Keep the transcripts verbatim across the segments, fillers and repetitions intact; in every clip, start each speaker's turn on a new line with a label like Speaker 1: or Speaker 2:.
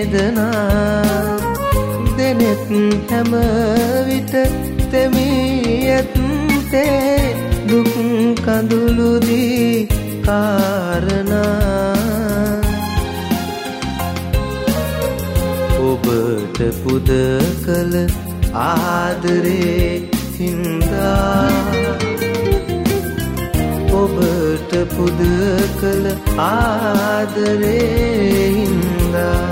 Speaker 1: වේදනා දෙනෙත් හැම විට තෙමී ඇත්තේ දුක් කඳුළු දී කාරණා ඔබට පුද කළ ආදරේ හින්දා ඔබට පුද කළ ආදරේ හින්දා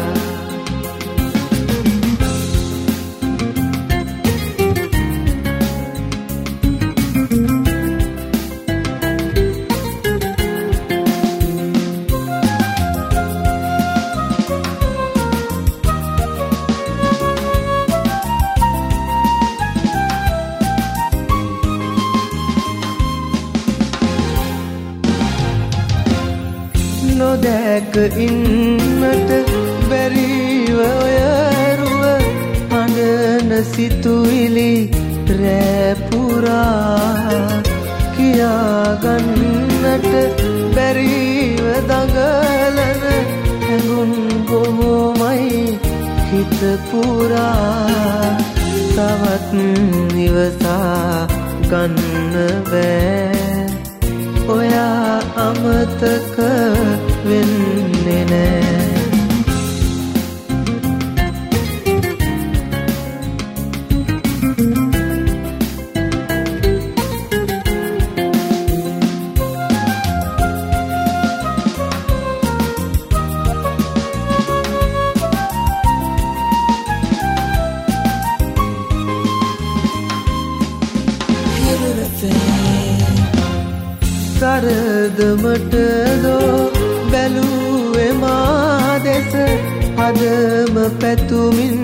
Speaker 1: නොදැක ඉන්නට බැරිව ඔය රුව හඬන සිතුවිලි රැපුරා කියාගන්නට බැරිව දඟලන හැඟුම් බොහෝමයි හිත පුරා තවත් ඉවසා ගන්න බෑ ඔයා අමතක වෙන්නේ නෑ කරදමට දෝ බැලුවේ මා දෙස හදම පැතුමින්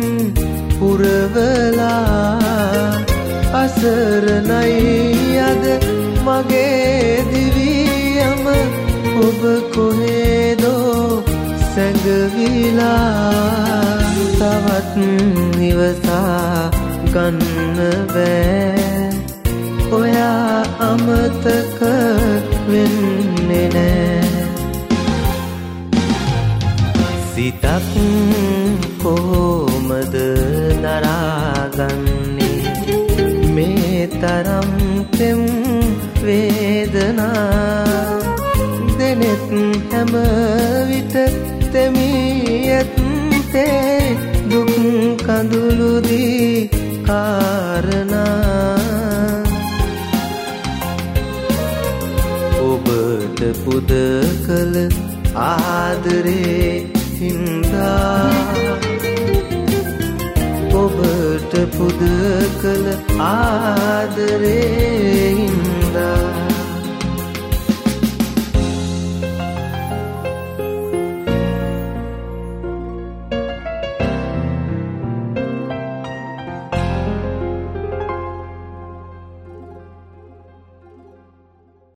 Speaker 1: පුරවලා අසරණයි අද මගේ දිවියම ඔබ කොහෙදෝ සැඟවිලා තවත් ඉවසා ගන්න බෑ ඔයා අමතක වෙන්නේ නෑ සිතක් කොහොමද දරාගන්නේ මේ තරම් තෙම් වේදනා දෙනෙත් හැම විට තෙමී ඇත්තේ දුක් කඳුළු දී කාරණා ඔබට පුද කළ ආදරේ හින්දා ඔබට පුද කළ ආදරේ